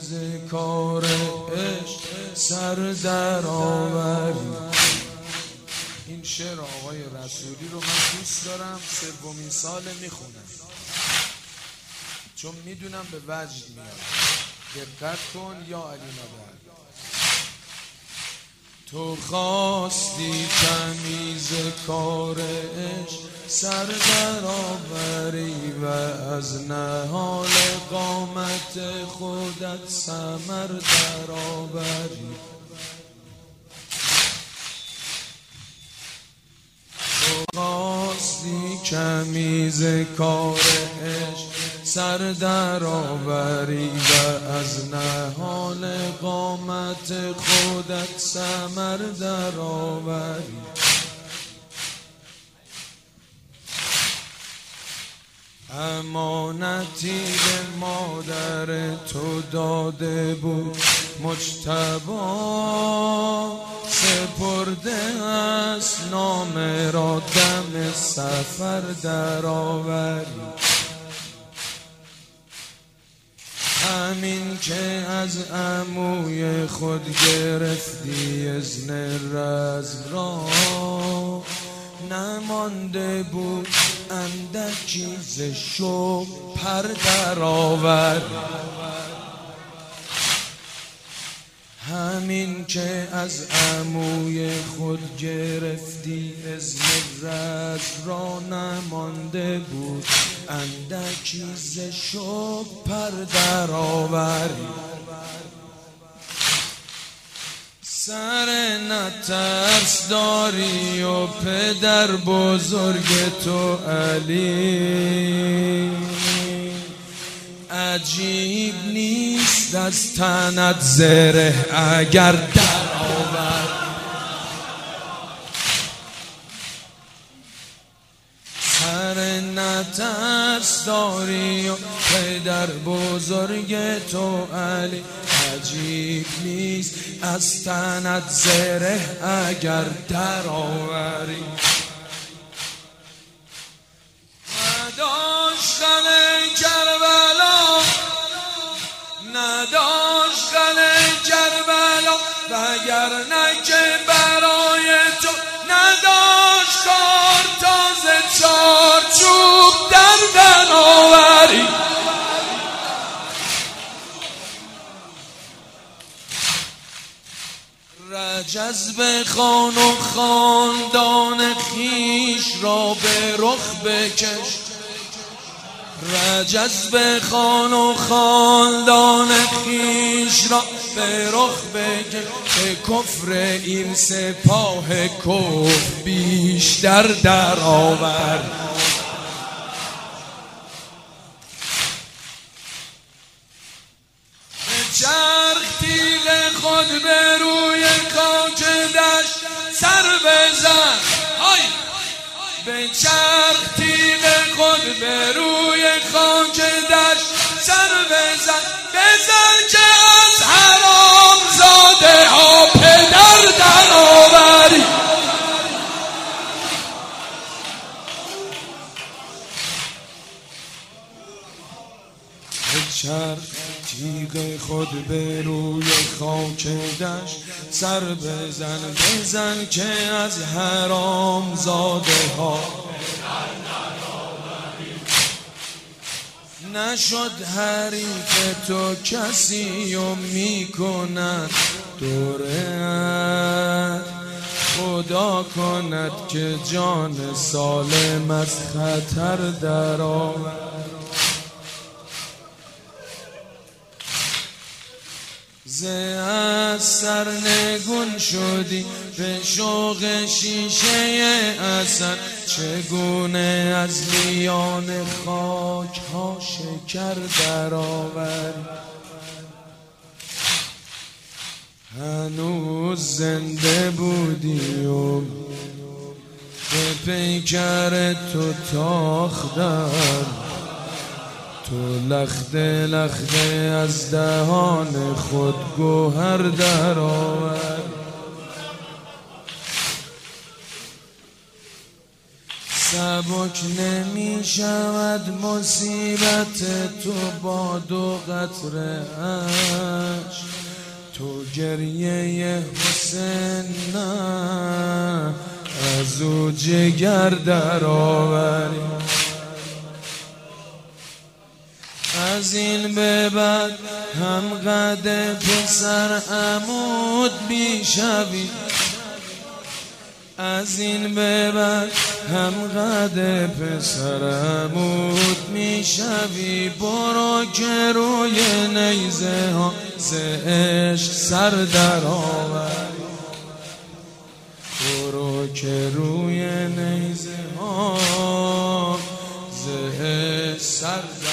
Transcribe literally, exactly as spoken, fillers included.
ز کار عشق سر در آوری. این شعر آقای رسولی رو من دوست دارم، سومین سال میخونم چون میدونم به وجد میاد. دقت کن یا علی مادر. تو خواستی تمیز کار عشق سر در آوری و از نهال قامت خودت ثمر در آوری. تو خواستی تمیز کار عشق سر در آوری و از نهال قامت خودت ثمر در آوری. امانتی به مادر تو داده بود مجتبی، سپرده است نام را دم سفر در آوری. همین که از عموی خود گرفتی اذن رزم را، نمانده بود اندکی ز شوق پر در آوری. همین که از عموی خود گرفتی اذن رزم را، نمانده بود اندکی ز شوق پر در آوری. سر نترس داری و پدر بزرگ تو علی، عجیب نیست از تنت زره اگر در آور. سر نترس داری و پدر بزرگ تو علی، عجیب نیست از تنت زره اگر در آوری. نداشتن کربلا، نداشتن کربلا، وگرنه که برای تو نداشت کار تازه چارچوب در در آوری. رجز خان و خاندان خیش را به رخ بکش، رجز خان و خاندان خیش را به رخ بکش، که کفر این سپاه کفر بیشتر در آور. چرخ تیغ خود به روی خاک دشت سر بزن، های به چرخ تیغ خود به روی خاک دشت سر بزن. بزن که از حرام زاده ها پدر در آوری. چرخ تیغ خود به روی خاک دشت سر بزن. بزن که از حرام زاده ها نشد حریف تو کسی و میکنند دورت. خدا کند که جان سالم از خطر در آورد. ز از سرنگون شدی به شوق شیشه اثر، چگونه از میان خاک ها شکر در آوری. هنوز زنده بودی و به پیکر تو تاختم، تو لخته لخته از دهان خود گوهر در آور. سبک نمی شود مصیبت تو با دو قطره اش، تو گریه حسین نه از او جگر در آوری. از این به بعد هم قد پسر عمود بیشوی، از این به بعد هم قد پسر عمود میشوی. برو که روی نیزه ها ز عشق سر در آوری، برو که روی نیزه ها ز عشق سر